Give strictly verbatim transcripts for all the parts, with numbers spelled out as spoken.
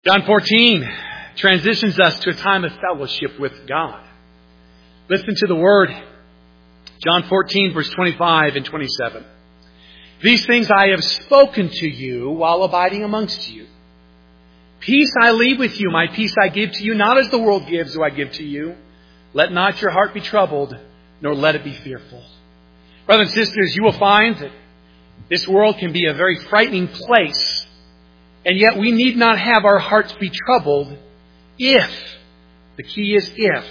John fourteen transitions us to a time of fellowship with God. Listen to the word. John fourteen, verse twenty-five and twenty-seven. These things I have spoken to you while abiding amongst you. Peace I leave with you, my peace I give to you, not as the world gives do I give to you. Let not your heart be troubled, nor let it be fearful. Brothers and sisters, you will find that this world can be a very frightening place. And yet we need not have our hearts be troubled if, the key is if,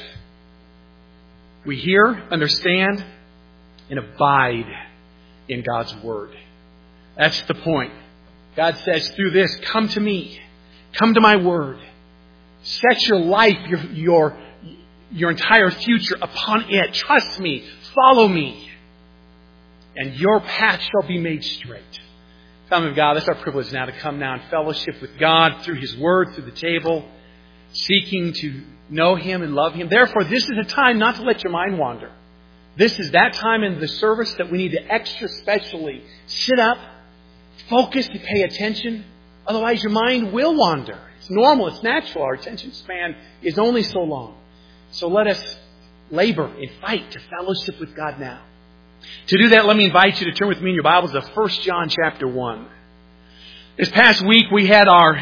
we hear, understand, and abide in God's Word. That's the point. God says through this, come to me. Come to my Word. Set your life, your, your, your entire future upon it. Trust me. Follow me. And your path shall be made straight. Family of God, that's our privilege now to come now and fellowship with God through His Word, through the table, seeking to know Him and love Him. Therefore, this is a time not to let your mind wander. This is that time in the service that we need to extra specially sit up, focus, and pay attention. Otherwise, your mind will wander. It's normal. It's natural. Our attention span is only so long. So let us labor and fight to fellowship with God now. To do that, let me invite you to turn with me in your Bibles to First John chapter one. This past week, we had our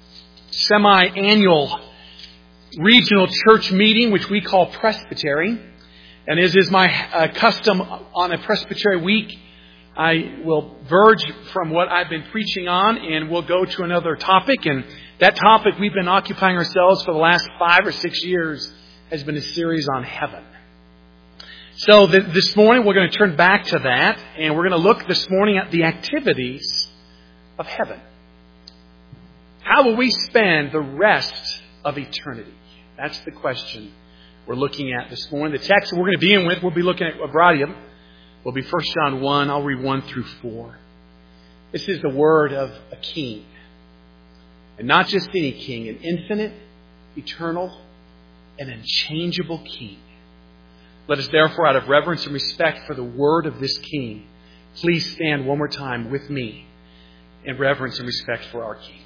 semi-annual regional church meeting, which we call Presbytery. And as is my uh, custom on a Presbytery week, I will verge from what I've been preaching on and we'll go to another topic. And that topic we've been occupying ourselves for the last five or six years has been a series on heaven. So th- this morning we're going to turn back to that and we're going to look this morning at the activities of heaven. How will we spend the rest of eternity? That's the question we're looking at this morning. The text we're going to begin with, we'll be looking at a variety of them. Will be First John one. I'll read one through four. This is the word of a king. And not just any king, an infinite, eternal, and unchangeable king. Let us therefore, out of reverence and respect for the word of this king, please stand one more time with me in reverence and respect for our king.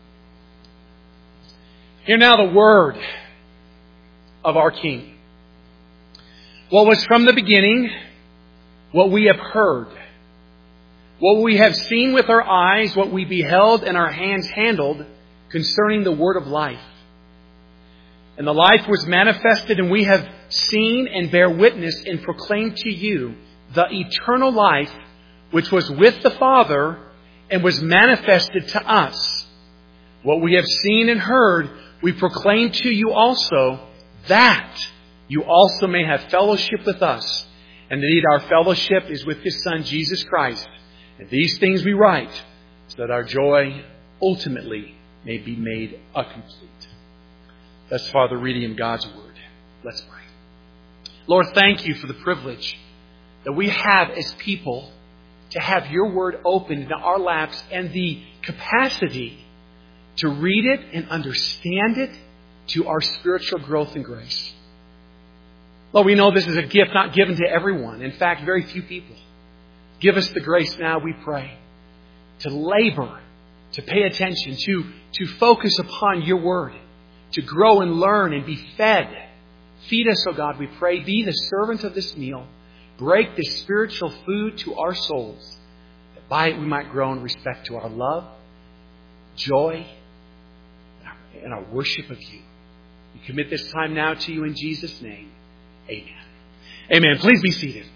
Hear now the word of our king. What was from the beginning, what we have heard, what we have seen with our eyes, what we beheld and our hands handled concerning the word of life. And the life was manifested, and we have seen and bear witness and proclaim to you the eternal life which was with the Father and was manifested to us. What we have seen and heard, we proclaim to you also, that you also may have fellowship with us. And indeed our fellowship is with His Son, Jesus Christ. And these things we write, so that our joy ultimately may be made a complete. Thus far the reading of God's Word. Let's pray. Lord, thank you for the privilege that we have as people to have your Word opened into our laps and the capacity to read it and understand it to our spiritual growth and grace. Lord, we know this is a gift not given to everyone. In fact, very few people. Give us the grace now, we pray, to labor, to pay attention, to, to focus upon your Word, to grow and learn and be fed. Feed us, O God, we pray. Be the servant of this meal. Break this spiritual food to our souls, that by it we might grow in respect to our love, joy, and our worship of you. We commit this time now to you in Jesus' name. Amen. Amen. Please be seated.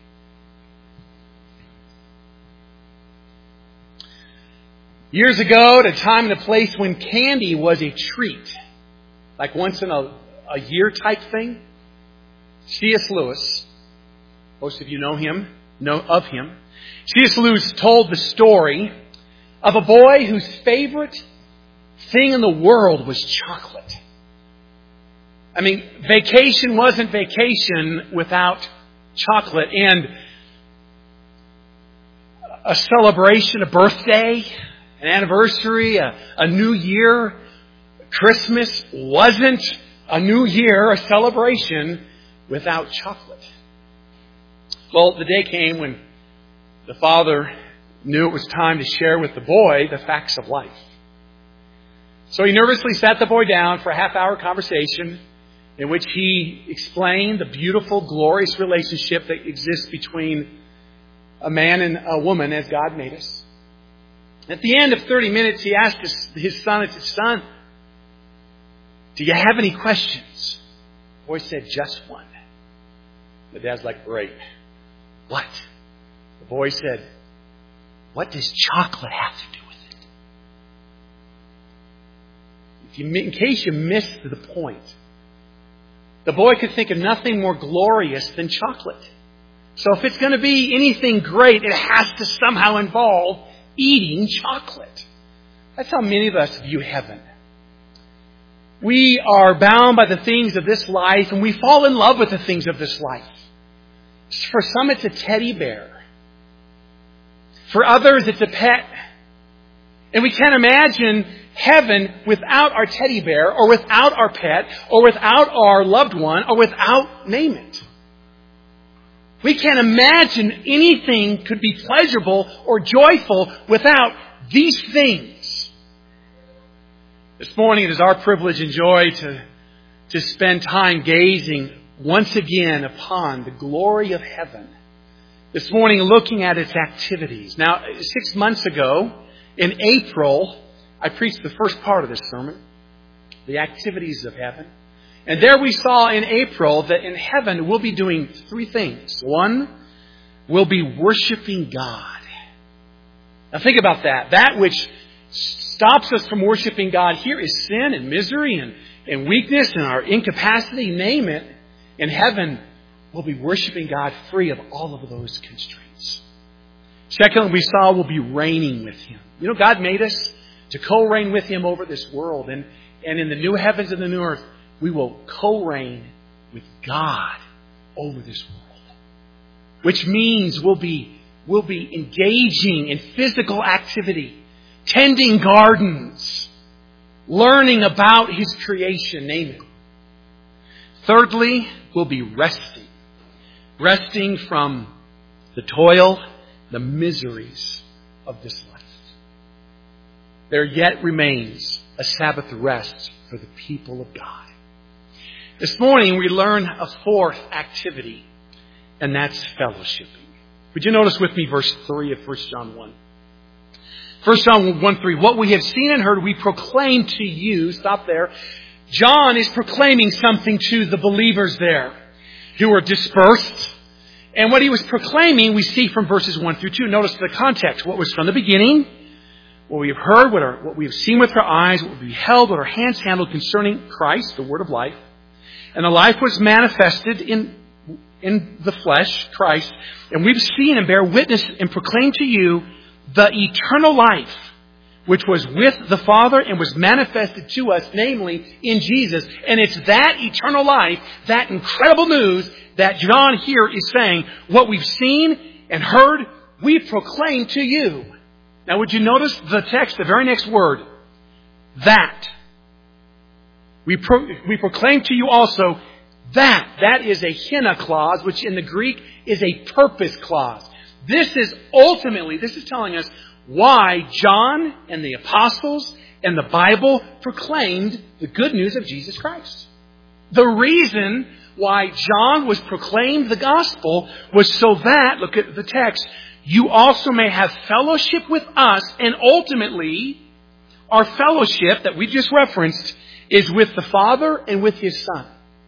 Years ago, at a time and a place when candy was a treat, like once in a, a year type thing, C S Lewis, most of you know him, know of him. C S Lewis told the story of a boy whose favorite thing in the world was chocolate. I mean, vacation wasn't vacation without chocolate. And a celebration, a birthday, an anniversary, a, a new year, Christmas wasn't a new year, a celebration without chocolate. Well, the day came when the father knew it was time to share with the boy the facts of life. So he nervously sat the boy down for a half-hour conversation in which he explained the beautiful, glorious relationship that exists between a man and a woman as God made us. At the end of thirty minutes, he asked his, his son, he said, "Son, do you have any questions?" The boy said, "Just one." The dad's like, "Great. What?" The boy said, "What does chocolate have to do with it?" If you, in case you missed the point, the boy could think of nothing more glorious than chocolate. So if it's going to be anything great, it has to somehow involve eating chocolate. That's how many of us view heaven. We are bound by the things of this life, and we fall in love with the things of this life. For some, it's a teddy bear. For others, it's a pet. And we can't imagine heaven without our teddy bear, or without our pet, or without our loved one, or without, name it. We can't imagine anything could be pleasurable or joyful without these things. This morning it is our privilege and joy to, to spend time gazing once again upon the glory of heaven. This morning looking at its activities. Now, six months ago, in April, I preached the first part of this sermon, the activities of heaven. And there we saw in April that in heaven we'll be doing three things. One, we'll be worshiping God. Now think about that. That which stops us from worshiping God here is sin and misery and, and weakness and our incapacity, name it. In heaven, we'll be worshiping God free of all of those constraints. Secondly, we saw we'll be reigning with Him. You know, God made us to co-reign with Him over this world. And, and in the new heavens and the new earth, we will co-reign with God over this world. Which means we'll be, we'll be engaging in physical activity, tending gardens, learning about His creation, name it. Thirdly, we'll be resting. Resting from the toil, the miseries of this life. There yet remains a Sabbath rest for the people of God. This morning we learn a fourth activity, and that's fellowshipping. Would you notice with me verse three of First John one? First John one three. What we have seen and heard we proclaim to you. Stop there. John is proclaiming something to the believers there who were dispersed. And what he was proclaiming we see from verses one through two. Notice the context. What was from the beginning, what we have heard, what, our, what we have seen with our eyes, what we beheld, what our hands handled concerning Christ, the Word of life. And the life was manifested in, in the flesh, Christ. And we've seen and bear witness and proclaim to you the eternal life, which was with the Father and was manifested to us, namely in Jesus. And it's that eternal life, that incredible news that John here is saying, what we've seen and heard, we proclaim to you. Now would you notice the text, the very next word, that. We, pro- we proclaim to you also that. That is a hina clause, which in the Greek is a purpose clause. This is ultimately, this is telling us why John and the apostles and the Bible proclaimed the good news of Jesus Christ. The reason why John was proclaimed the gospel was so that, look at the text, you also may have fellowship with us, and ultimately our fellowship that we just referenced is with the Father and with His Son.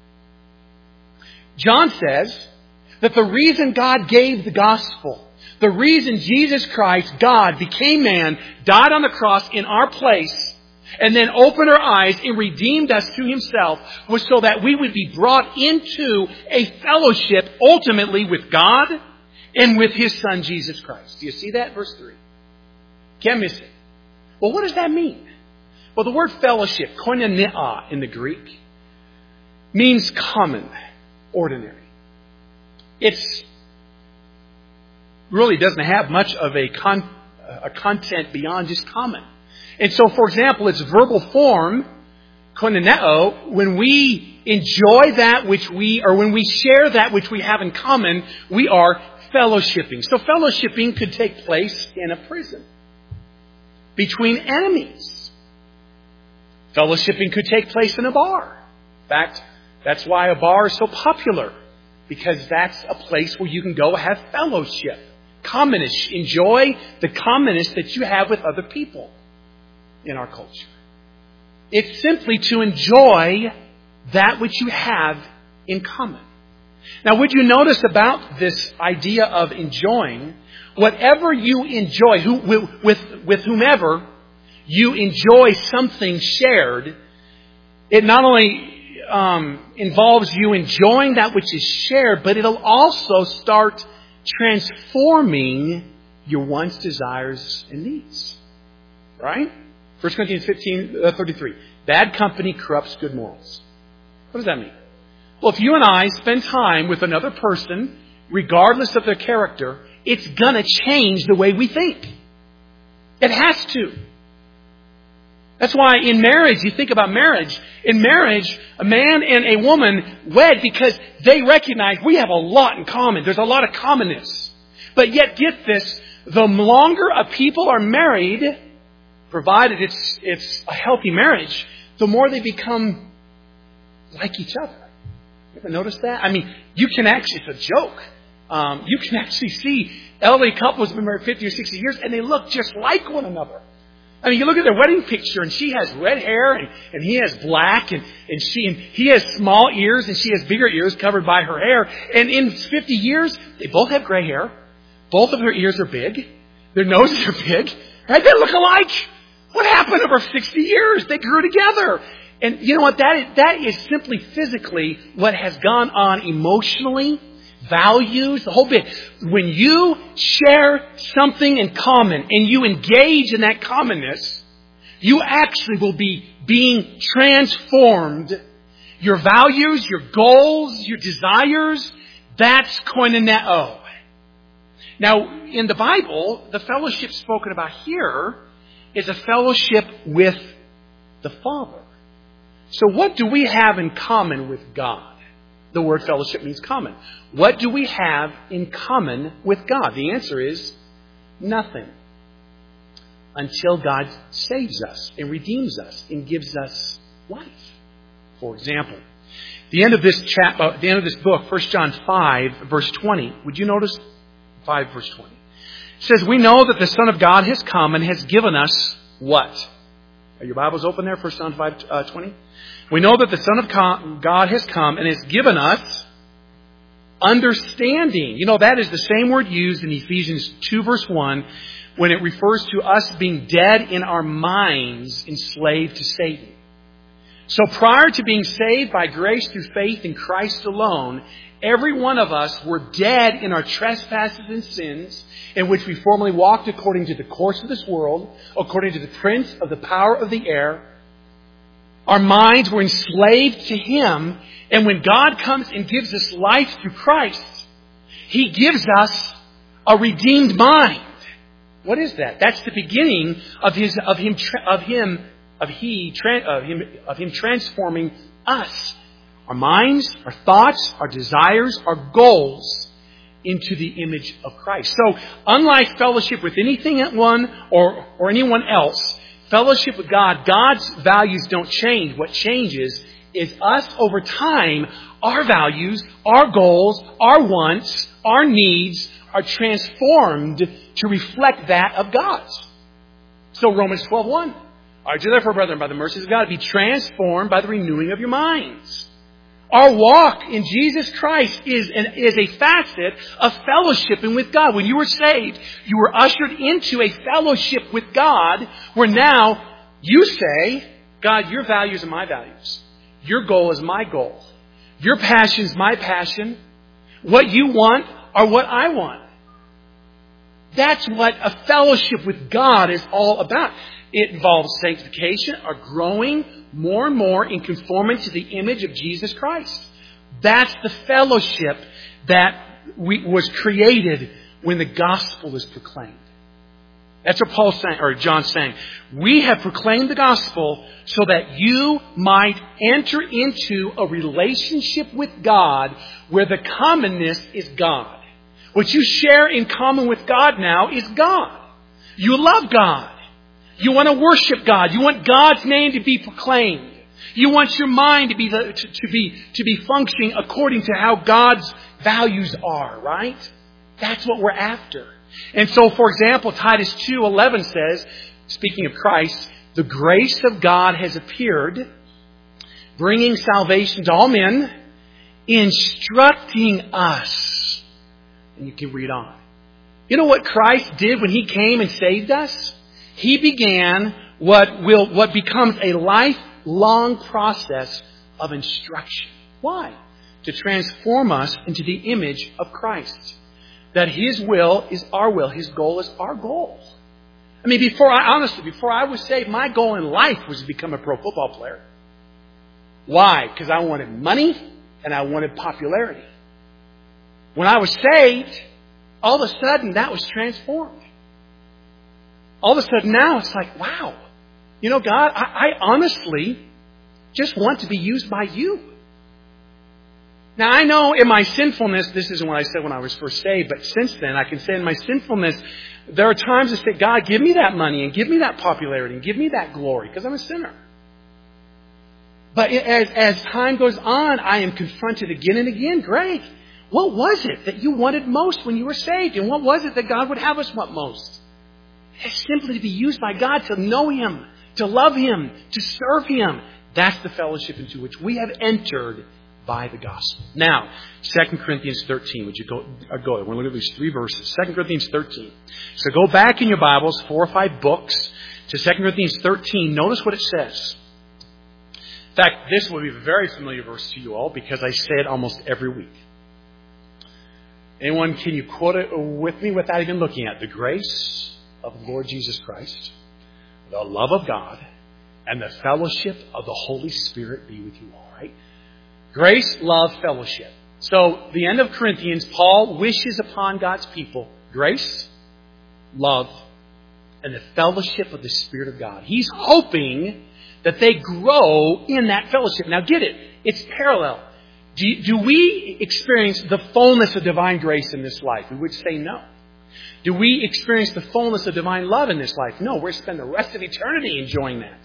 John says that the reason God gave the gospel, the reason Jesus Christ, God, became man, died on the cross in our place, and then opened our eyes and redeemed us to Himself, was so that we would be brought into a fellowship ultimately with God and with His Son, Jesus Christ. Do you see that? Verse three. Can't miss it. Well, what does that mean? Well, the word fellowship, koinonia in the Greek, means common, ordinary. It's really doesn't have much of a, con, a content beyond just common. And so, for example, its verbal form, koinoneo, when we enjoy that which we, or when we share that which we have in common, we are fellowshipping. So fellowshipping could take place in a prison between enemies. Fellowshipping could take place in a bar. In fact, that's why a bar is so popular. Because that's a place where you can go have fellowship. Commonness. Enjoy the commonness that you have with other people in our culture. It's simply to enjoy that which you have in common. Now, would you notice about this idea of enjoying, whatever you enjoy, who, with, with whomever you enjoy something shared, it not only um, involves you enjoying that which is shared, but it'll also start transforming your wants, desires, and needs. Right? First Corinthians fifteen thirty-three. Bad company corrupts good morals. What does that mean? Well, if you and I spend time with another person, regardless of their character, it's going to change the way we think. It has to. That's why in marriage, you think about marriage. In marriage, a man and a woman wed because they recognize we have a lot in common. There's a lot of commonness. But yet, get this, the longer a people are married, provided it's it's a healthy marriage, the more they become like each other. You ever notice that? I mean, you can actually, it's a joke. Um, you can actually see elderly couples who've been married fifty or sixty years and they look just like one another. I mean, you look at their wedding picture and she has red hair and, and he has black and, and she and he has small ears and she has bigger ears covered by her hair. And in fifty years, they both have gray hair. Both of their ears are big. Their noses are big. Right? They look alike. What happened over sixty years? They grew together. And you know what? That is, that is simply physically what has gone on emotionally, values, the whole bit. When you share something in common and you engage in that commonness, you actually will be being transformed. Your values, your goals, your desires, that's koinoneo. Now, in the Bible, the fellowship spoken about here is a fellowship with the Father. So what do we have in common with God? The word fellowship means common. What do we have in common with God? The answer is nothing. Until God saves us and redeems us and gives us life. For example, the end of this chap, uh, the end of this book, First John five, verse twenty. Would you notice five, verse twenty? It says, "We know that the Son of God has come and has given us what?" Are your Bibles open there? First John five, twenty. We know that the Son of God has come and has given us understanding. You know, that is the same word used in Ephesians two, verse one, when it refers to us being dead in our minds, enslaved to Satan. So prior to being saved by grace through faith in Christ alone, every one of us were dead in our trespasses and sins, in which we formerly walked according to the course of this world, according to the prince of the power of the air. Our minds were enslaved to Him, and when God comes and gives us life through Christ, He gives us a redeemed mind. What is that? That's the beginning of His, of Him, of Him, of He, of Him, of Him transforming us. Our minds, our thoughts, our desires, our goals into the image of Christ. So, unlike fellowship with anything at one or, or anyone else, fellowship with God, God's values don't change. What changes is us over time, our values, our goals, our wants, our needs are transformed to reflect that of God's. So Romans twelve one. I urge you therefore, brethren, by the mercies of God, be transformed by the renewing of your minds. Our walk in Jesus Christ is, an, is a facet of fellowshipping with God. When you were saved, you were ushered into a fellowship with God where now you say, God, your values are my values. Your goal is my goal. Your passion is my passion. What you want are what I want. That's what a fellowship with God is all about. It involves sanctification, or growing more and more in conformity to the image of Jesus Christ. That's the fellowship that we, was created when the gospel is proclaimed. That's what Paul's saying, or John's saying. We have proclaimed the gospel so that you might enter into a relationship with God where the commonness is God. What you share in common with God now is God. You love God. You want to worship God. You want God's name to be proclaimed. You want your mind to be the, to, to be to be functioning according to how God's values are, right? That's what we're after. And so, for example, Titus two eleven says, speaking of Christ, the grace of God has appeared, bringing salvation to all men, instructing us. And you can read on. You know what Christ did when He came and saved us? He began what will what becomes a lifelong process of instruction. Why? To transform us into the image of Christ. That His will is our will. His goal is our goal. I mean, before I, honestly, before I was saved, my goal in life was to become a pro football player. Why? Because I wanted money and I wanted popularity. When I was saved, all of a sudden that was transformed. All of a sudden now it's like, wow, you know, God, I, I honestly just want to be used by You. Now, I know in my sinfulness, this isn't what I said when I was first saved, but since then, I can say in my sinfulness, there are times I say, God, give me that money and give me that popularity and give me that glory, because I'm a sinner. But as, as time goes on, I am confronted again and again. Greg, what was it that you wanted most when you were saved? And what was it that God would have us want most? It's simply to be used by God, to know Him, to love Him, to serve Him. That's the fellowship into which we have entered by the gospel. Now, Second Corinthians thirteen. Would you go? Uh, go We're going to look at these three verses. Second Corinthians thirteen. So go back in your Bibles, four or five books, to Second Corinthians thirteen. Notice what it says. In fact, this will be a very familiar verse to you all because I say it almost every week. Anyone, can you quote it with me without even looking at it? The grace of the Lord Jesus Christ, the love of God, and the fellowship of the Holy Spirit be with you all, right? Grace, love, fellowship. So, the end of Corinthians, Paul wishes upon God's people grace, love, and the fellowship of the Spirit of God. He's hoping that they grow in that fellowship. Now, get it. It's parallel. Do, do we experience the fullness of divine grace in this life? We would say no. Do we experience the fullness of divine love in this life? No, we're going to spend the rest of eternity enjoying that.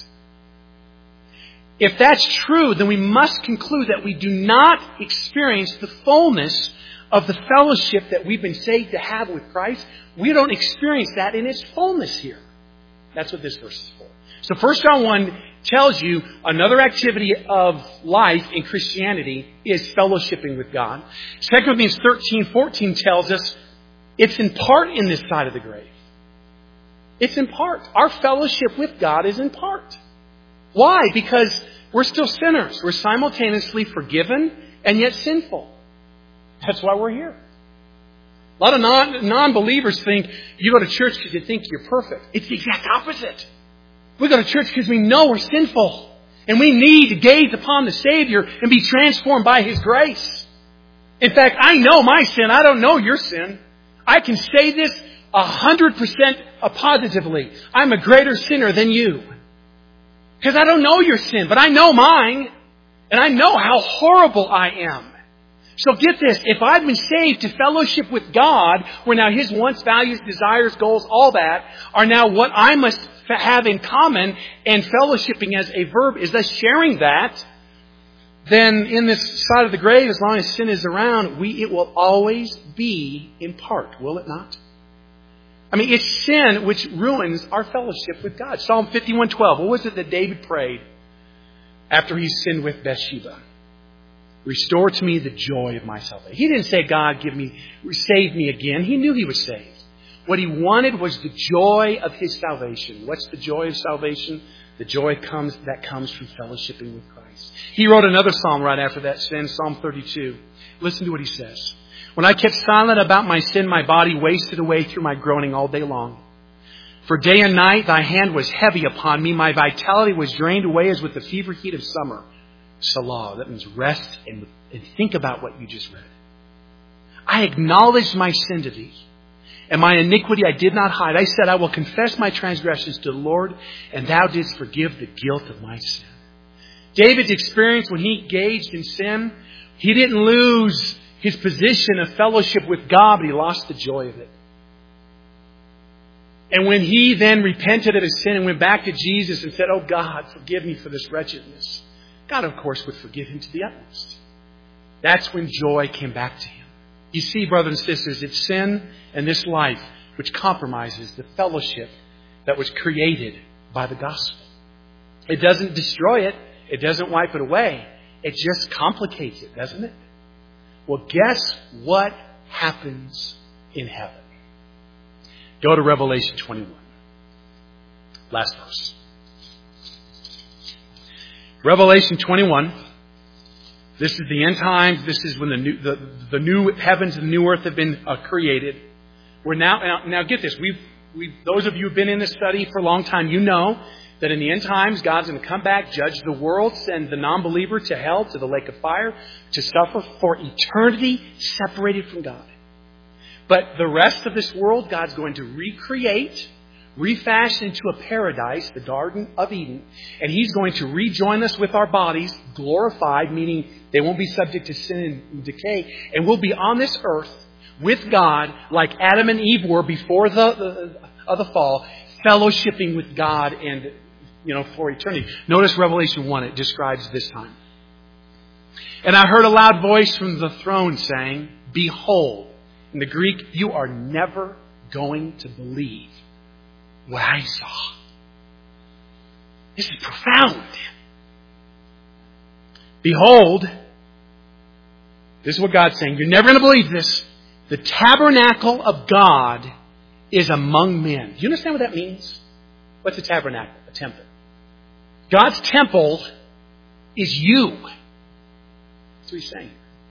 If that's true, then we must conclude that we do not experience the fullness of the fellowship that we've been saved to have with Christ. We don't experience that in its fullness here. That's what this verse is for. So First John one tells you another activity of life in Christianity is fellowshipping with God. Second Corinthians thirteen fourteen tells us it's in part in this side of the grave. It's in part. Our fellowship with God is in part. Why? Because we're still sinners. We're simultaneously forgiven and yet sinful. That's why we're here. A lot of non, non-believers think you go to church because you think you're perfect. It's the exact opposite. We go to church because we know we're sinful. And we need to gaze upon the Savior and be transformed by His grace. In fact, I know my sin. I don't know your sin. I can say this a hundred percent positively. I'm a greater sinner than you. Because I don't know your sin, but I know mine. And I know how horrible I am. So get this. If I've been saved to fellowship with God, where now His wants, values, desires, goals, all that, are now what I must have in common, and fellowshipping as a verb is thus sharing that, then in this side of the grave, as long as sin is around, we it will always be in part, will it not? I mean, it's sin which ruins our fellowship with God. Psalm fifty-one twelve. What was it that David prayed after he sinned with Bathsheba? Restore to me the joy of my salvation. He didn't say, God, give me, save me again. He knew he was saved. What he wanted was the joy of his salvation. What's the joy of salvation? The joy comes that comes from fellowshipping with Christ. He wrote another psalm right after that sin, Psalm thirty-two. Listen to what he says. When I kept silent about my sin, my body wasted away through my groaning all day long. For day and night thy hand was heavy upon me. My vitality was drained away as with the fever heat of summer. Salah. That means rest and, and think about what you just read. I acknowledged my sin to thee, and my iniquity I did not hide. I said, I will confess my transgressions to the Lord, and thou didst forgive the guilt of my sin. David's experience when he engaged in sin, he didn't lose his position of fellowship with God, but he lost the joy of it. And when he then repented of his sin and went back to Jesus and said, "Oh God, forgive me for this wretchedness," God, of course, would forgive him to the utmost. That's when joy came back to him. You see, brothers and sisters, it's sin and this life which compromises the fellowship that was created by the gospel. It doesn't destroy it. It doesn't wipe it away. It just complicates it, doesn't it? Well, guess what happens in heaven? Go to Revelation twenty-one. Last verse. Revelation twenty-one. This is the end times. This is when the new, the, the new heavens and the new earth have been uh, created. We're now, now, now get this. We've, we've, those of you who've been in this study for a long time, you know that in the end times, God's going to come back, judge the world, send the non-believer to hell, to the lake of fire, to suffer for eternity separated from God. But the rest of this world, God's going to recreate, refashion into a paradise, the Garden of Eden. And He's going to rejoin us with our bodies, glorified, meaning they won't be subject to sin and decay. And we'll be on this earth with God like Adam and Eve were before the, the, of the fall, fellowshipping with God and, you know, for eternity. Notice Revelation one, it describes this time. "And I heard a loud voice from the throne saying, 'Behold,'" in the Greek, "you are never going to believe what I saw." This is profound. "Behold," this is what God's saying. You're never going to believe this. "The tabernacle of God is among men." Do you understand what that means? What's a tabernacle? A temple. God's temple is you. That's what He's saying.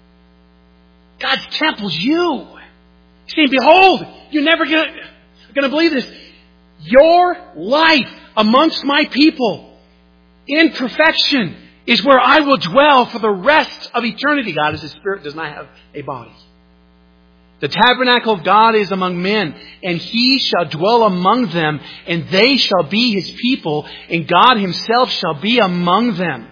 God's temple is you. He's saying, behold, you're never going to believe this. Your life amongst my people in perfection is where I will dwell for the rest of eternity. God, as His Spirit, does not have a body. "The tabernacle of God is among men, and He shall dwell among them, and they shall be His people, and God Himself shall be among them."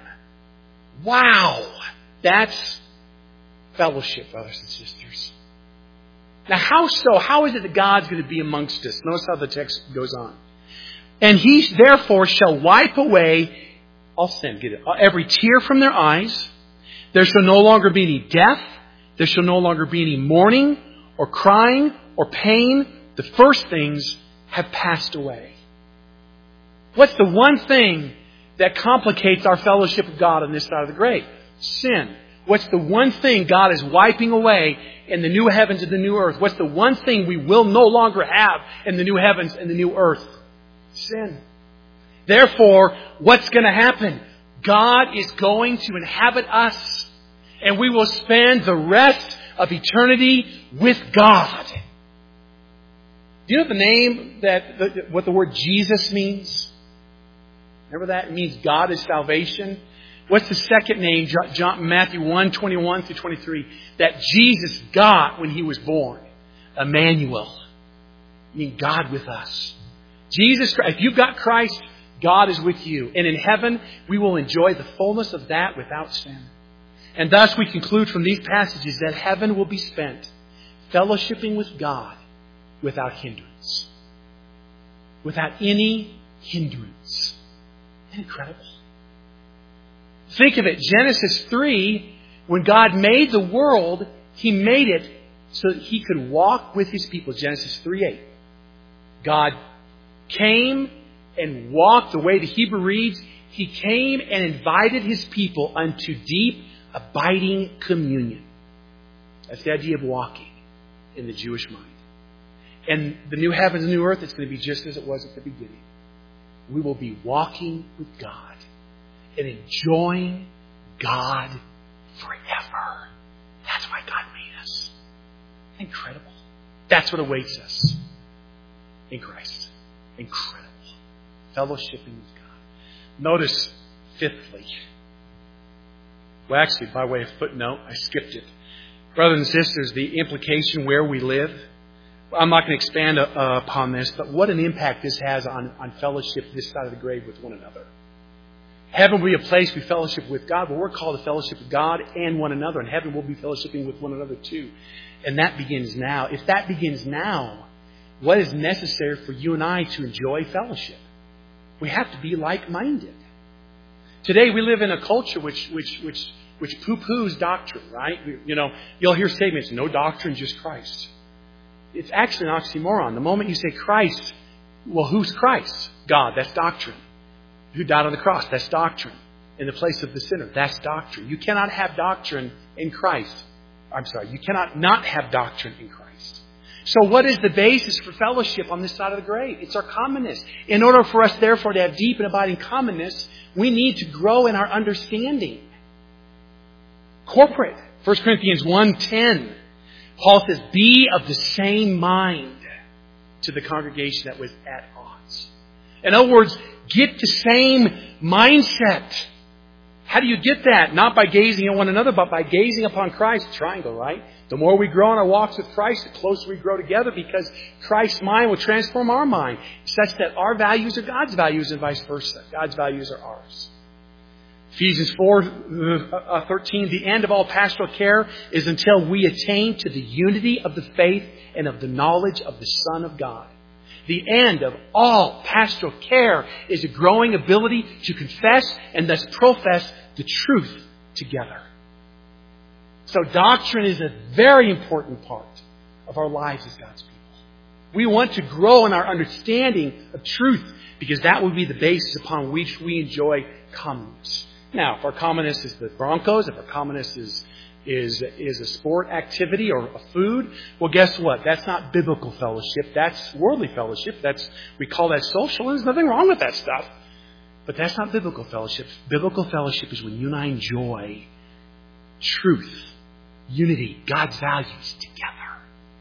Wow! That's fellowship, brothers and sisters. Now, how so? How is it that God's going to be amongst us? Notice how the text goes on. "And He therefore shall wipe away all sin," get it, "every tear from their eyes. There shall no longer be any death. There shall no longer be any mourning or crying or pain. The first things have passed away." What's the one thing that complicates our fellowship with God on this side of the grave? Sin. What's the one thing God is wiping away in the new heavens and the new earth? What's the one thing we will no longer have in the new heavens and the new earth? Sin. Therefore, what's going to happen? God is going to inhabit us, and we will spend the rest of eternity with God. Do you know the name that the, what the word Jesus means? Remember that? It means God is salvation. What's the second name, John, Matthew one, twenty-one through twenty-three, that Jesus got when He was born? Emmanuel. I mean, God with us. Jesus Christ. If you've got Christ, God is with you. And in heaven, we will enjoy the fullness of that without sin. And thus we conclude from these passages that heaven will be spent fellowshipping with God without hindrance. Without any hindrance. Isn't that incredible? Think of it. Genesis three, when God made the world, He made it so that He could walk with His people. Genesis three eight. God came and walked the way the Hebrew reads. He came and invited His people unto deep, abiding communion. That's the idea of walking in the Jewish mind. And the new heavens and new earth, it's going to be just as it was at the beginning. We will be walking with God and enjoying God forever. That's why God made us. Incredible. That's what awaits us in Christ. Incredible. Fellowshipping with God. Notice, fifthly, well, actually, by way of footnote, I skipped it. Brothers and sisters, the implication where we live, I'm not going to expand uh, upon this, but what an impact this has on, on fellowship this side of the grave with one another. Heaven will be a place we fellowship with God, but we're called to fellowship with God and one another. And heaven will be fellowshipping with one another too. And that begins now. If that begins now, what is necessary for you and I to enjoy fellowship. We have to be like-minded. Today we live in a culture which which which which poo-poos doctrine, right? You know, you'll hear statements, no doctrine, just Christ. It's actually an oxymoron. The moment you say Christ, well, who's Christ? God, that's doctrine. Who died on the cross, that's doctrine. In the place of the sinner, that's doctrine. You cannot have doctrine in Christ. I'm sorry, you cannot not have doctrine in Christ. So what is the basis for fellowship on this side of the grave? It's our commonness. In order for us, therefore, to have deep and abiding commonness, we need to grow in our understanding. Corporate. First Corinthians one ten. Paul says, be of the same mind to the congregation that was at odds. In other words, get the same mindset. How do you get that? Not by gazing at one another, but by gazing upon Christ. Triangle, right? The more we grow in our walks with Christ, the closer we grow together, because Christ's mind will transform our mind such that our values are God's values and vice versa. God's values are ours. Ephesians four thirteen, the end of all pastoral care is until we attain to the unity of the faith and of the knowledge of the Son of God. The end of all pastoral care is a growing ability to confess and thus profess the truth together. So doctrine is a very important part of our lives as God's people. We want to grow in our understanding of truth because that will be the basis upon which we enjoy commonness. Now, if our commonness is the Broncos, if our commonness is is is a sport activity or a food, well, guess what? That's not biblical fellowship. That's worldly fellowship. That's we call that social. There's nothing wrong with that stuff. But that's not biblical fellowship. Biblical fellowship is when you and I enjoy truth, unity, God's values together.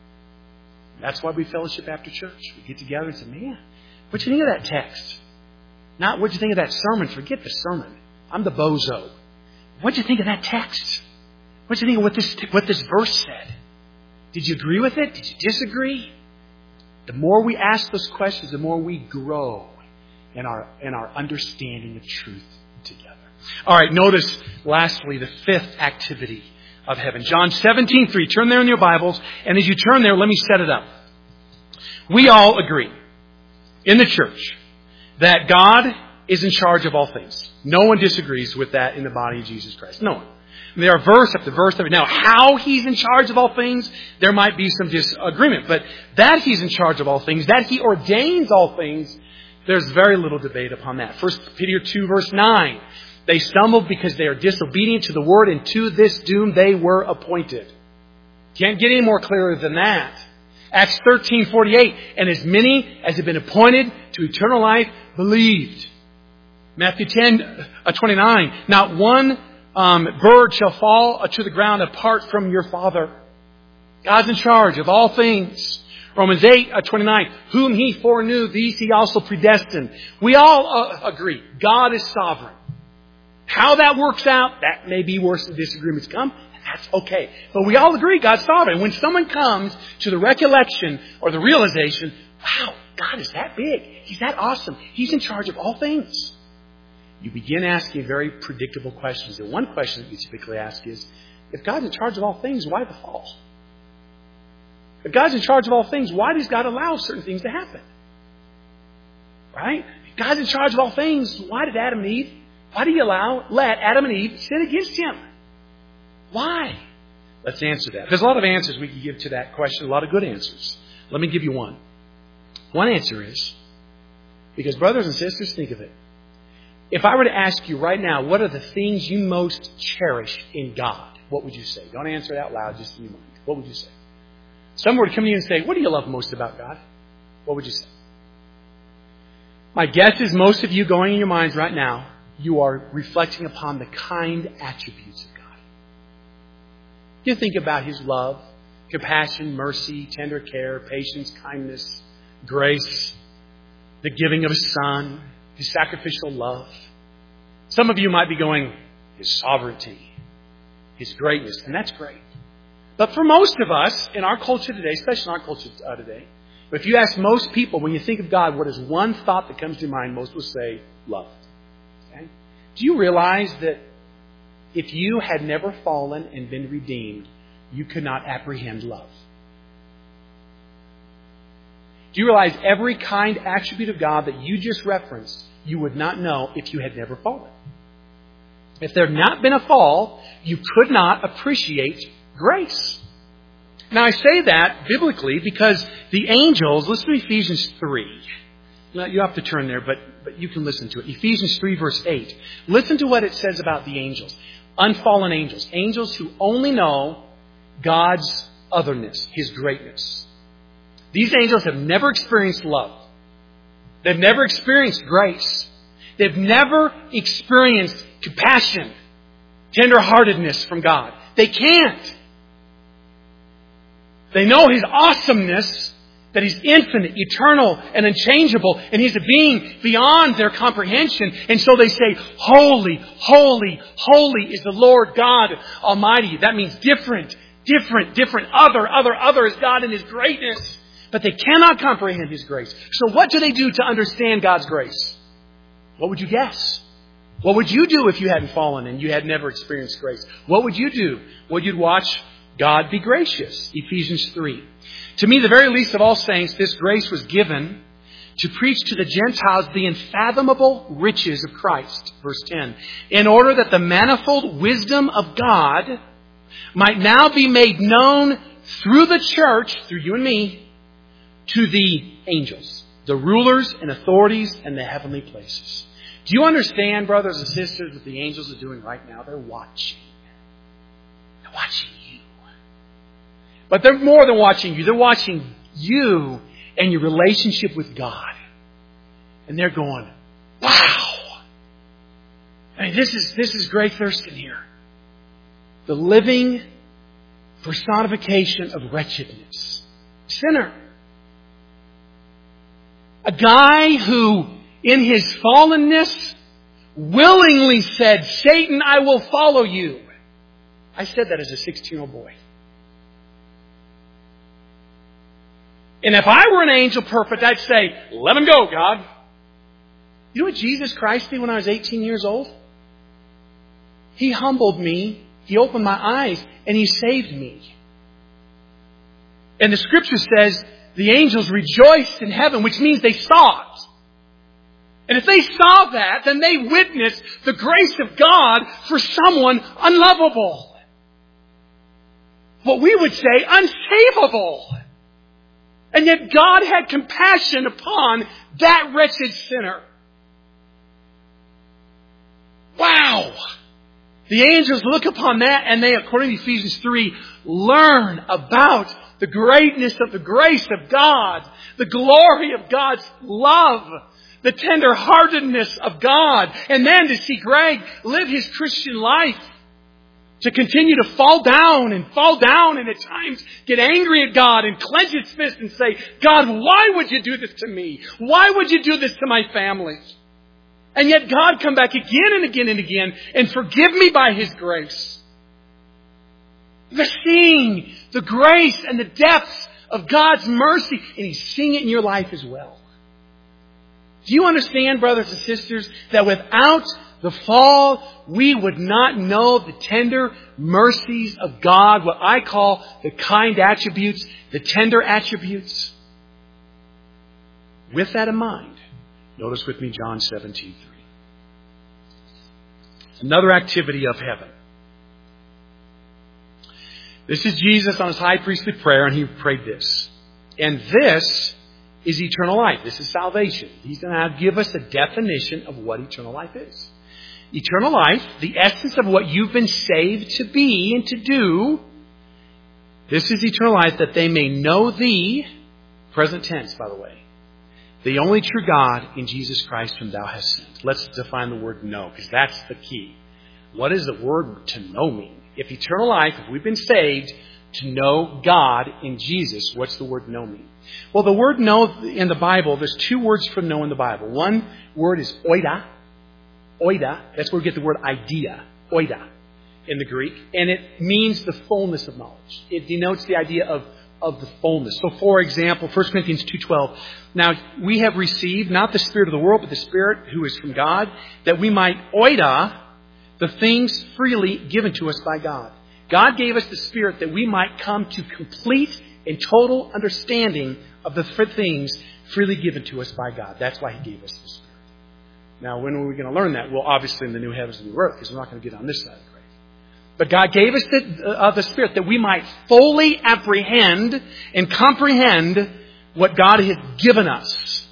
That's why we fellowship after church. We get together and say, man, what'd you think of that text? Not what'd you think of that sermon? Forget the sermon. I'm the bozo. What'd you think of that text? What'd you think of what this, what this verse said? Did you agree with it? Did you disagree? The more we ask those questions, the more we grow in our, in our understanding of truth together. All right, notice, lastly, the fifth activity of heaven. John seventeen three. Turn there in your Bibles. And as you turn there, let me set it up. We all agree in the church that God is in charge of all things. No one disagrees with that in the body of Jesus Christ. No one. There are verse after verse. Now, how He's in charge of all things, there might be some disagreement. But that He's in charge of all things, that He ordains all things, there's very little debate upon that. First Peter two, verse nine. They stumbled because they are disobedient to the word, and to this doom they were appointed. Can't get any more clearer than that. Acts thirteen forty-eight. And as many as have been appointed to eternal life believed. Matthew ten twenty-nine. Not one um, bird shall fall to the ground apart from your Father. God's in charge of all things. Romans eight twenty-nine. Whom He foreknew, these He also predestined. We all uh, agree. God is sovereign. How that works out, that may be where some disagreements come. That's okay. But we all agree God's sovereign. When someone comes to the recollection or the realization, wow, God is that big. He's that awesome. He's in charge of all things. You begin asking very predictable questions. And one question that you typically ask is, if God's in charge of all things, why the fall? If God's in charge of all things, why does God allow certain things to happen? Right? If God's in charge of all things, why did Adam and Eve, why did He allow, let Adam and Eve sin against Him? Why? Let's answer that. There's a lot of answers we can give to that question, a lot of good answers. Let me give you one. One answer is, because brothers and sisters, think of it. If I were to ask you right now, what are the things you most cherish in God? What would you say? Don't answer it out loud, just in your mind. What would you say? Someone would come to you and say, what do you love most about God? What would you say? My guess is most of you going in your minds right now, you are reflecting upon the kind attributes of God. You think about His love, compassion, mercy, tender care, patience, kindness, grace, the giving of His Son, His sacrificial love. Some of you might be going, His sovereignty, His greatness, and that's great. But for most of us, in our culture today, especially in our culture uh, today, if you ask most people, when you think of God, what is one thought that comes to your mind? Most will say, love. Okay? Do you realize that if you had never fallen and been redeemed, you could not apprehend love? Do you realize every kind attribute of God that you just referenced, you would not know if you had never fallen? If there had not been a fall, you could not appreciate grace. Now I say that biblically because the angels, listen to Ephesians three. Now, you have to turn there, but, but you can listen to it. Ephesians three verse eight. Listen to what it says about the angels. Unfallen angels. Angels who only know God's otherness, His greatness. These angels have never experienced love. They've never experienced grace. They've never experienced compassion, tenderheartedness from God. They can't. They know His awesomeness, that He's infinite, eternal, and unchangeable, and He's a being beyond their comprehension. And so they say, holy, holy, holy is the Lord God Almighty. That means different, different, different, other, other, other is God in His greatness. But they cannot comprehend His grace. So what do they do to understand God's grace? What would you guess? What would you do if you hadn't fallen and you had never experienced grace? What would you do? Well, you'd watch God be gracious. Ephesians three. To me, the very least of all saints, this grace was given to preach to the Gentiles the unfathomable riches of Christ. Verse ten. In order that the manifold wisdom of God might now be made known through the church, through you and me, to the angels, the rulers and authorities in the heavenly places. Do you understand, brothers and sisters, what the angels are doing right now? They're watching. They're watching you. But they're more than watching you. They're watching you and your relationship with God. And they're going, wow. I mean, this is, this is Greg Thurston here. The living personification of wretchedness. Sinner. A guy who, in his fallenness, willingly said, Satan, I will follow you. I said that as a sixteen-year-old boy. And if I were an angel perfect, I'd say, let him go, God. You know what Jesus Christ did when I was eighteen years old? He humbled me. He opened my eyes and He saved me. And the Scripture says the angels rejoiced in heaven, which means they saw it. And if they saw that, then they witnessed the grace of God for someone unlovable. What we would say, unsavable. And yet God had compassion upon that wretched sinner. Wow! The angels look upon that and they, according to Ephesians three, learn about the greatness of the grace of God, the glory of God's love, the tender-heartedness of God. And then to see Greg live his Christian life, to continue to fall down and fall down and at times get angry at God and clench his fist and say, God, why would you do this to me? Why would you do this to my family? And yet God come back again and again and again and forgive me by His grace. They're seeing the grace and the depths of God's mercy, and He's seeing it in your life as well. Do you understand, brothers and sisters, that without the fall, we would not know the tender mercies of God, what I call the kind attributes, the tender attributes? With that in mind, notice with me John seventeen three. Another activity of heaven. This is Jesus on His high priestly prayer, and He prayed this. And this is eternal life. This is salvation. He's going to give us a definition of what eternal life is. Eternal life, the essence of what you've been saved to be and to do. This is eternal life, that they may know Thee, present tense, by the way, the only true God, in Jesus Christ whom Thou hast sent. Let's define the word know, because that's the key. What does the word to know mean? If eternal life, if we've been saved to know God in Jesus, what's the word know mean? Well, the word know in the Bible, there's two words for know in the Bible. One word is oida. Oida, that's where we get the word idea. Oida in the Greek. And it means the fullness of knowledge. It denotes the idea of, of the fullness. So, for example, First Corinthians two twelve. Now, we have received not the Spirit of the world, but the Spirit who is from God, that we might oida the things freely given to us by God. God gave us the Spirit that we might come to complete and total understanding of the things freely given to us by God. That's why He gave us the Spirit. Now, when are we going to learn that? Well, obviously in the new heavens and new earth, because we're not going to get on this side of the grave. But God gave us the, uh, the Spirit that we might fully apprehend and comprehend what God has given us.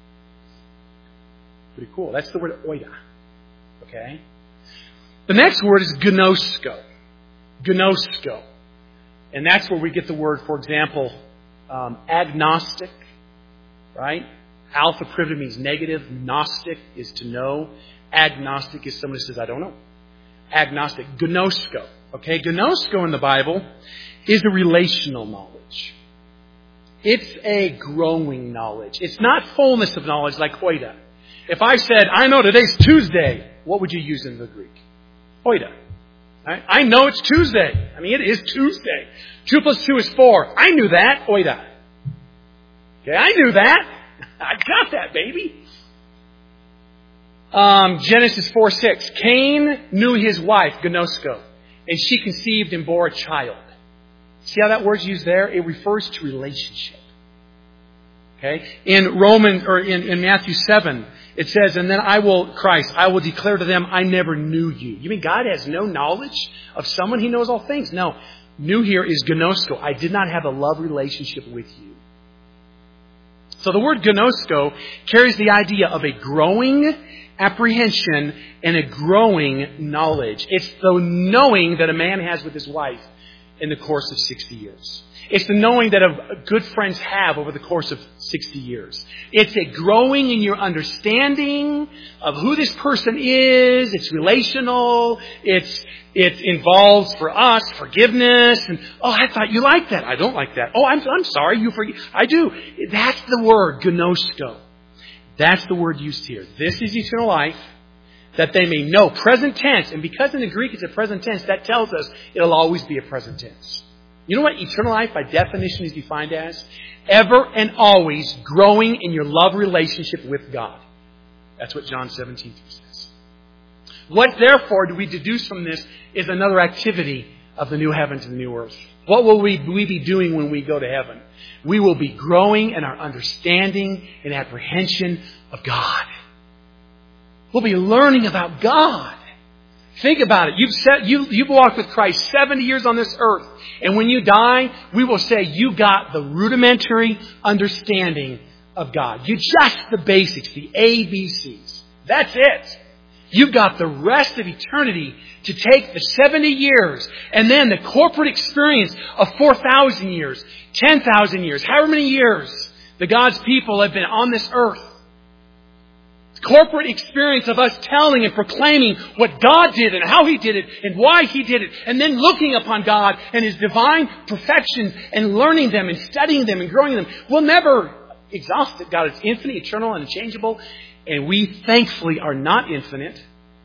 Pretty cool. That's the word oida. Okay? The next word is gnosko. Gnosko. And that's where we get the word, for example, um, agnostic. Right? Alpha primitive means negative. Gnostic is to know. Agnostic is someone who says, I don't know. Agnostic. Gnosko. Okay? Gnosko in the Bible is a relational knowledge. It's a growing knowledge. It's not fullness of knowledge like oida. If I said, I know today's Tuesday, what would you use in the Greek? Oida. Right? I know it's Tuesday. I mean, it is Tuesday. Two plus two is four. I knew that. Oida. Okay, I knew that. I got that, baby. Um, Genesis four six. Cain knew his wife, Gnosko, and she conceived and bore a child. See how that word's used there? It refers to relationship. Okay? In Romans or in, in Matthew seven, it says, and then I will, Christ, I will declare to them, I never knew you. You mean God has no knowledge of someone? He knows all things. No. New here is gnosko. I did not have a love relationship with you. So the word gnosko carries the idea of a growing apprehension and a growing knowledge. It's the knowing that a man has with his wife in the course of sixty years. It's the knowing that a good friends have over the course of sixty years. It's a growing in your understanding of who this person is. It's relational. It's it involves for us forgiveness. And oh, I thought you liked that. I don't like that. Oh, I'm I'm sorry. You forgive. I do. That's the word gnosko. That's the word used here. This is eternal life, that they may know. Present tense. And because in the Greek it's a present tense, that tells us it'll always be a present tense. You know what eternal life by definition is defined as? Ever and always growing in your love relationship with God. That's what John seventeen says. What therefore do we deduce from this is another activity of the new heavens and the new earth. What will we, we be doing when we go to heaven? We will be growing in our understanding and apprehension of God. We'll be learning about God. Think about it. You've set, you, you've walked with Christ seventy years on this earth. And when you die, we will say you got the rudimentary understanding of God. You just the basics, the A B Cs. That's it. You've got the rest of eternity to take the seventy years and then the corporate experience of four thousand years, ten thousand years, however many years the God's people have been on this earth. Corporate experience of us telling and proclaiming what God did and how He did it and why He did it. And then looking upon God and His divine perfections and learning them and studying them and growing them. We'll never exhaust it. God is infinite, eternal, and unchangeable. And we thankfully are not infinite.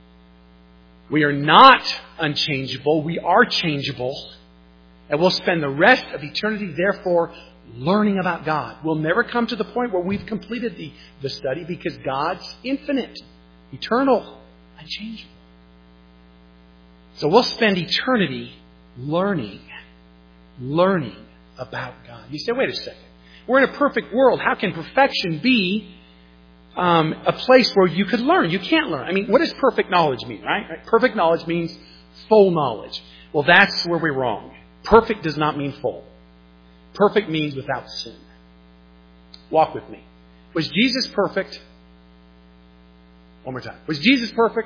We are not unchangeable. We are changeable. And we'll spend the rest of eternity, therefore, learning about God. We'll never come to the point where we've completed the, the study because God's infinite, eternal, unchangeable. So we'll spend eternity learning, learning about God. You say, wait a second. We're in a perfect world. How can perfection be um, a place where you could learn? You can't learn. I mean, what does perfect knowledge mean, right? right? Perfect knowledge means full knowledge. Well, that's where we're wrong. Perfect does not mean full. Perfect means without sin. Walk with me. Was Jesus perfect? One more time. Was Jesus perfect?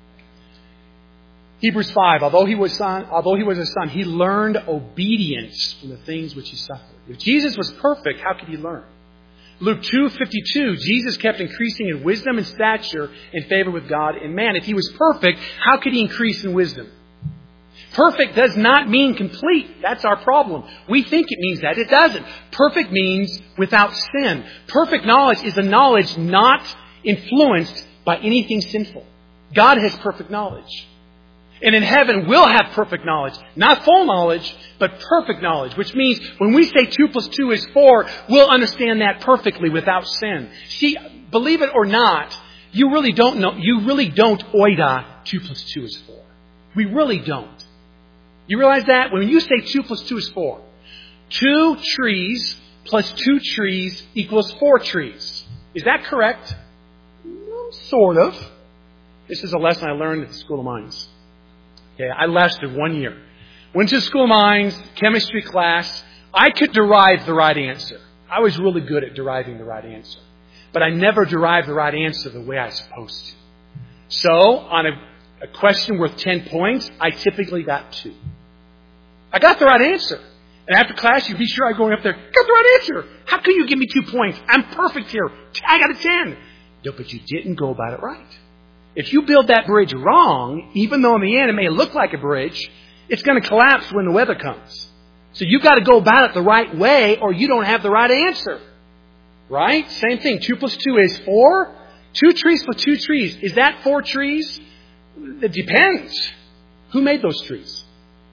Hebrews five. Although he was son, although he was a son, he learned obedience from the things which he suffered. If Jesus was perfect, how could he learn? Luke two fifty-two. Jesus kept increasing in wisdom and stature in favor with God and man. If he was perfect, how could he increase in wisdom? Perfect does not mean complete. That's our problem. We think it means that. It doesn't. Perfect means without sin. Perfect knowledge is a knowledge not influenced by anything sinful. God has perfect knowledge. And in heaven, we'll have perfect knowledge. Not full knowledge, but perfect knowledge. Which means when we say two plus two is four, we'll understand that perfectly without sin. See, believe it or not, you really don't know. You really don't oida two plus two is four. We really don't. You realize that? When you say two plus two is four, Two trees plus two trees equals four trees. Is that correct? Sort of. This is a lesson I learned at the School of Mines. Okay, I lasted one year. Went to the School of Mines, chemistry class. I could derive the right answer. I was really good at deriving the right answer. But I never derived the right answer the way I was supposed to. So, on a, a question worth ten points, I typically got two. I got the right answer. And after class, you'd be sure I'm going up there, got the right answer. How can you give me two points? I'm perfect here. I got a ten. No, but you didn't go about it right. If you build that bridge wrong, even though in the end it may look like a bridge, it's going to collapse when the weather comes. So you've got to go about it the right way or you don't have the right answer. Right? Same thing. Two plus two is four. Two trees plus two trees. Is that four trees? It depends. Who made those trees?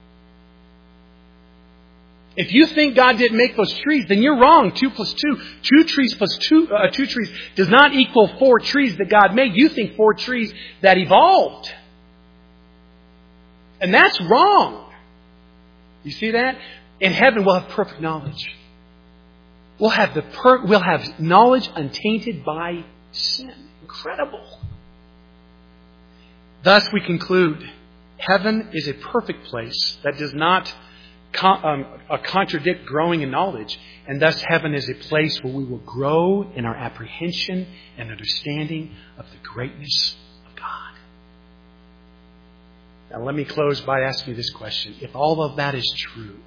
If you think God didn't make those trees, then you're wrong. Two plus two. Two trees plus two, uh, two trees does not equal four trees that God made. You think four trees that evolved. And that's wrong. You see that? In heaven, we'll have perfect knowledge. We'll have the per- we'll have knowledge untainted by sin. Incredible. Thus, we conclude, heaven is a perfect place that does not con- um, uh, contradict growing in knowledge, and thus heaven is a place where we will grow in our apprehension and understanding of the greatness of God. Now, let me close by asking you this question: if all of that is true,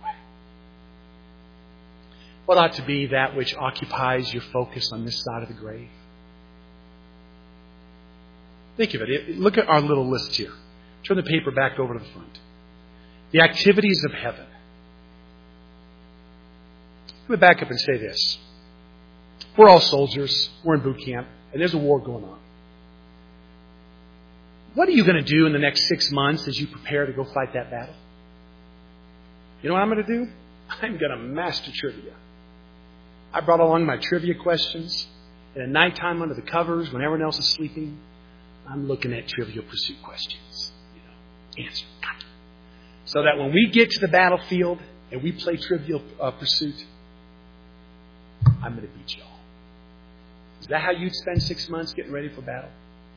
what ought to be that which occupies your focus on this side of the grave? Think of it. Look at our little list here. Turn the paper back over to the front. The activities of heaven. Let me back up and say this. We're all soldiers. We're in boot camp. And there's a war going on. What are you going to do in the next six months as you prepare to go fight that battle? You know what I'm going to do? I'm going to master trivia. I brought along my trivia questions. And at nighttime under the covers, when everyone else is sleeping, I'm looking at Trivial Pursuit questions. You know, answer. So that when we get to the battlefield and we play Trivial uh, Pursuit, I'm going to beat you all. Is that how you'd spend six months getting ready for battle?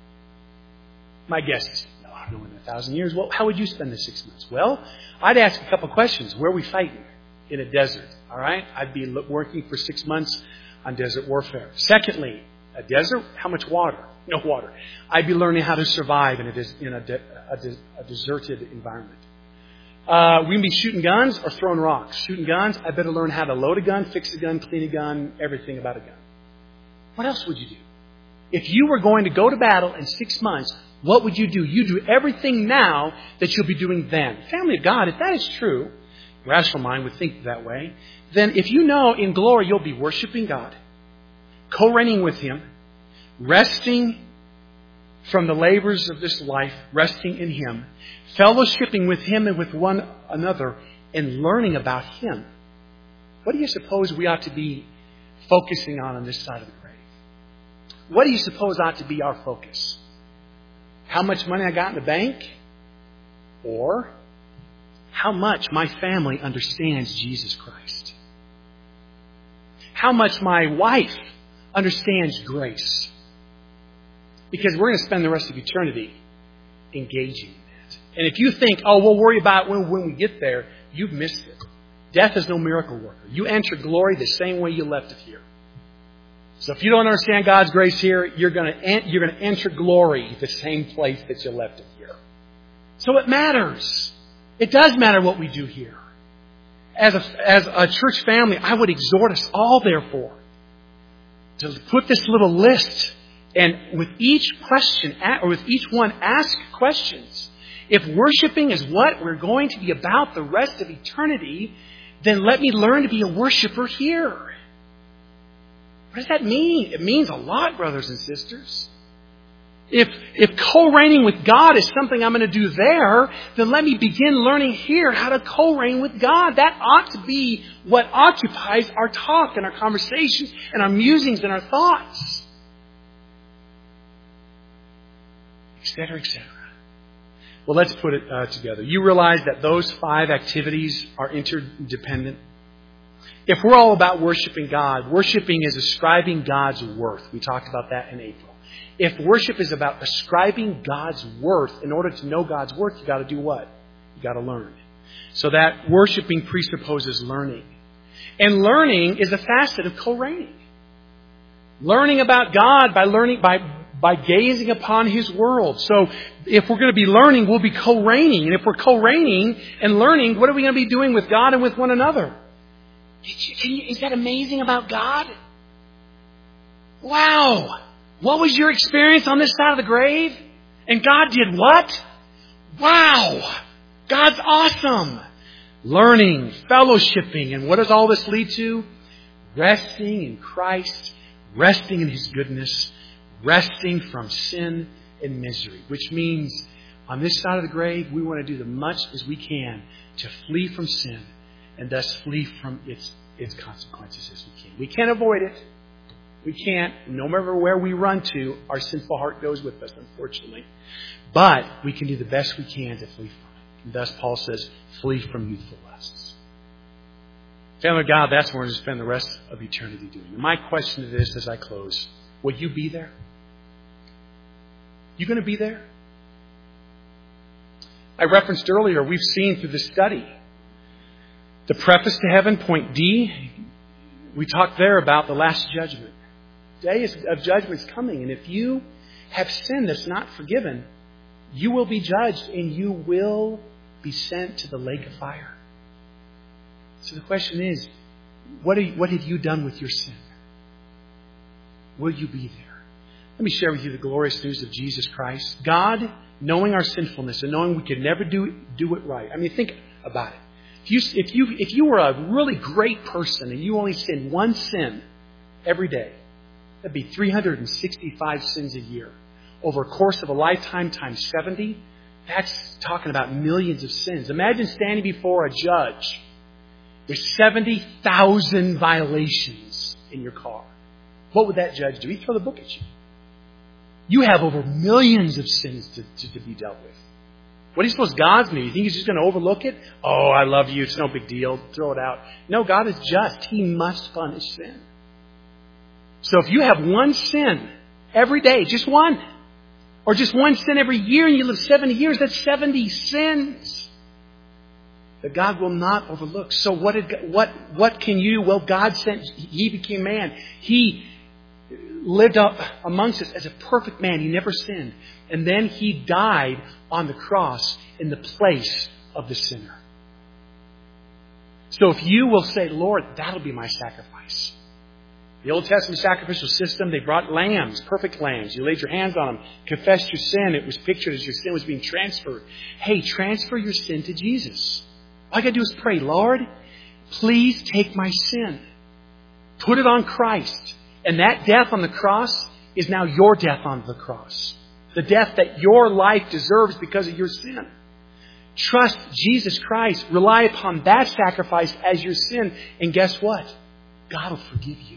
My guess is, no, I don't know, in a thousand years. Well, how would you spend the six months? Well, I'd ask a couple questions. Where are we fighting? In a desert. All right? I'd be working for six months on desert warfare. Secondly, a desert? How much water? No water. I'd be learning how to survive in a, des- in a, de- a, de- a deserted environment. Uh, we'd be shooting guns or throwing rocks. Shooting guns, I better learn how to load a gun, fix a gun, clean a gun, everything about a gun. What else would you do? If you were going to go to battle in six months, what would you do? You do everything now that you'll be doing then. Family of God, if that is true, rational mind would think that way, then if you know in glory you'll be worshiping God, co-reigning with Him, resting from the labors of this life, resting in Him, fellowshipping with Him and with one another, and learning about Him. What do you suppose we ought to be focusing on on this side of the grave? What do you suppose ought to be our focus? How much money I got in the bank? Or how much my family understands Jesus Christ? How much my wife understands grace? Because we're going to spend the rest of eternity engaging in that. And if you think, oh, we'll worry about it when, when we get there, you've missed it. Death is no miracle worker. You enter glory the same way you left it here. So if you don't understand God's grace here, you're going to you're going to enter glory the same place that you left it here. So it matters. It does matter what we do here. As a, as a church family, I would exhort us all, therefore, to put this little list, and with each question, or with each one, ask questions. If worshiping is what we're going to be about the rest of eternity, then let me learn to be a worshiper here. What does that mean? It means a lot, brothers and sisters. If, if co-reigning with God is something I'm going to do there, then let me begin learning here how to co-reign with God. That ought to be what occupies our talk and our conversations and our musings and our thoughts. Et cetera, et cetera. Well, let's put it uh, together. You realize that those five activities are interdependent. if we're all about worshiping God, worshiping is ascribing God's worth. We talked about that in April. If worship is about ascribing God's worth, in order to know God's worth, you've got to do what? You've got to learn. So that worshiping presupposes learning. And learning is a facet of co-reigning. Learning about God by learning by by gazing upon His world. So if we're going to be learning, we'll be co-reigning. And if we're co-reigning and learning, what are we going to be doing with God and with one another? Is that amazing about God? Wow! What was your experience on this side of the grave? And God did what? Wow! God's awesome! Learning, fellowshipping, and what does all this lead to? Resting in Christ, resting in His goodness, resting from sin and misery. Which means, on this side of the grave, we want to do as much as we can to flee from sin and thus flee from its its consequences as we can. We can't avoid it. We can't. No matter where we run to, our sinful heart goes with us, unfortunately. But we can do the best we can to flee from it. And thus, Paul says, flee from youthful lusts. Family of God, that's what we're going to spend the rest of eternity doing. And my question to this as I close, will you be there? You going to be there? I referenced earlier, we've seen through the study, the preface to heaven, point D, we talked there about the last judgment. The day of judgment is coming, and if you have sin that's not forgiven, you will be judged and you will be sent to the lake of fire. So the question is, what, are you, what have you done with your sin? Will you be there? Let me share with you the glorious news of Jesus Christ. God, knowing our sinfulness and knowing we could never do, do it right. I mean, think about it. If you, if you, if you were a really great person and you only sinned one sin every day, that'd be three hundred sixty-five sins a year. Over a course of a lifetime times seventy, that's talking about millions of sins. Imagine standing before a judge with seventy thousand violations in your car. What would that judge do? He'd throw the book at you. You have over millions of sins to, to, to be dealt with. What do you suppose God's going to do? You think He's just going to overlook it? Oh, I love you. It's no big deal. Throw it out. No, God is just. He must punish sin. So if you have one sin every day, just one, or just one sin every year and you live seventy years, that's seventy sins that God will not overlook. So what did what what can you do? Well, God sent, He became man. He lived up amongst us as a perfect man. He never sinned. And then He died on the cross in the place of the sinner. So if you will say, Lord, that'll be my sacrifice. The Old Testament sacrificial system, they brought lambs, perfect lambs. You laid your hands on them, confessed your sin. It was pictured as your sin was being transferred. Hey, transfer your sin to Jesus. All you got to do is pray, Lord, please take my sin. Put it on Christ. And that death on the cross is now your death on the cross. The death that your life deserves because of your sin. Trust Jesus Christ. Rely upon that sacrifice as your sin. And guess what? God will forgive you.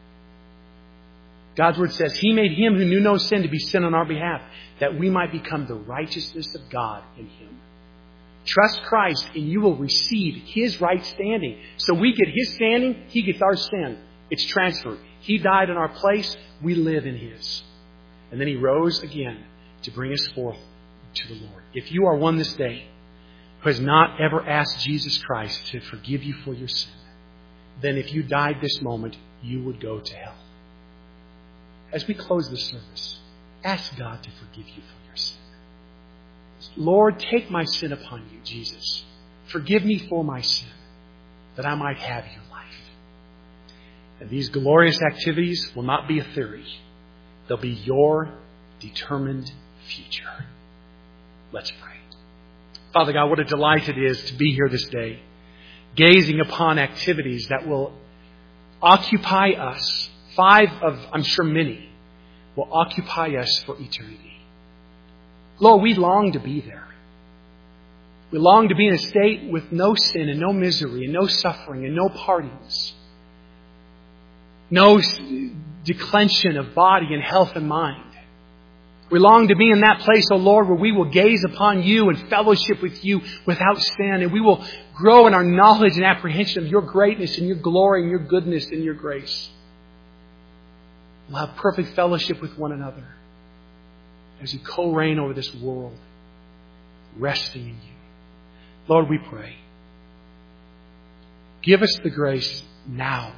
God's Word says, He made Him who knew no sin to be sin on our behalf, that we might become the righteousness of God in Him. Trust Christ and you will receive His right standing. So we get His standing, He gets our sin. It's transferred. He died in our place. We live in His. And then He rose again to bring us forth to the Lord. If you are one this day who has not ever asked Jesus Christ to forgive you for your sin, then if you died this moment, you would go to hell. As we close this service, ask God to forgive you for your sin. Lord, take my sin upon you, Jesus. Forgive me for my sin, that I might have your life. And these glorious activities will not be a theory. They'll be your determined future. Let's pray. Father God, what a delight it is to be here this day, gazing upon activities that will occupy us. Five of, I'm sure many, will occupy us for eternity. Lord, we long to be there. We long to be in a state with no sin and no misery and no suffering and no partings. No declension of body and health and mind. We long to be in that place, O Lord, where we will gaze upon You and fellowship with You without sin. And we will grow in our knowledge and apprehension of Your greatness and Your glory and Your goodness and Your grace. We'll have perfect fellowship with one another as You co-reign over this world, resting in You. Lord, we pray, give us the grace now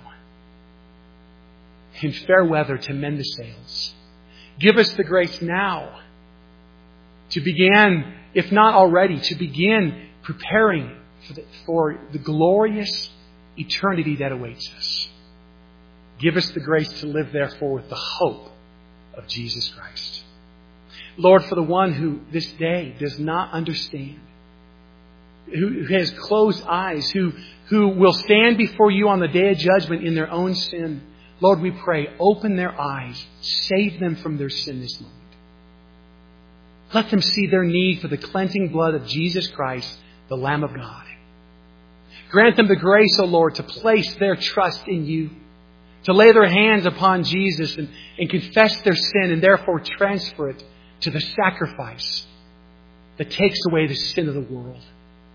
in fair weather to mend the sails. Give us the grace now to begin, if not already, to begin preparing for the, for the glorious eternity that awaits us. Give us the grace to live, therefore, with the hope of Jesus Christ. Lord, for the one who this day does not understand, who has closed eyes, who, who will stand before You on the day of judgment in their own sin, Lord, we pray, open their eyes, save them from their sin this moment. Let them see their need for the cleansing blood of Jesus Christ, the Lamb of God. Grant them the grace, O Lord, to place their trust in You, to lay their hands upon Jesus and, and confess their sin and therefore transfer it to the sacrifice that takes away the sin of the world.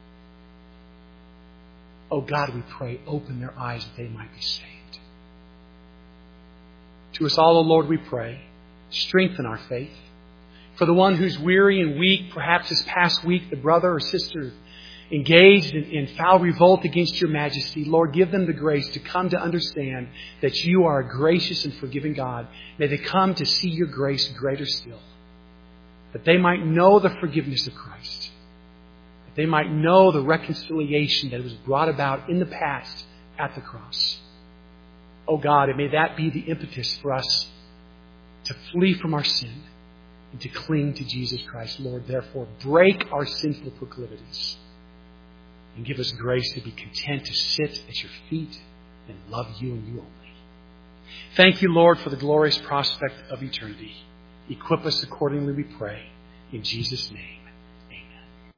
Oh God, we pray, open their eyes that they might be saved. To us all, O Lord, we pray, strengthen our faith. For the one who's weary and weak, perhaps this past week, the brother or sister engaged in, in foul revolt against Your majesty, Lord, give them the grace to come to understand that You are a gracious and forgiving God. May they come to see Your grace greater still, that they might know the forgiveness of Christ, that they might know the reconciliation that was brought about in the past at the cross. Oh God, and may that be the impetus for us to flee from our sin and to cling to Jesus Christ. Lord, therefore, break our sinful proclivities and give us grace to be content to sit at Your feet and love You and You only. Thank You, Lord, for the glorious prospect of eternity. Equip us accordingly, we pray, in Jesus' name.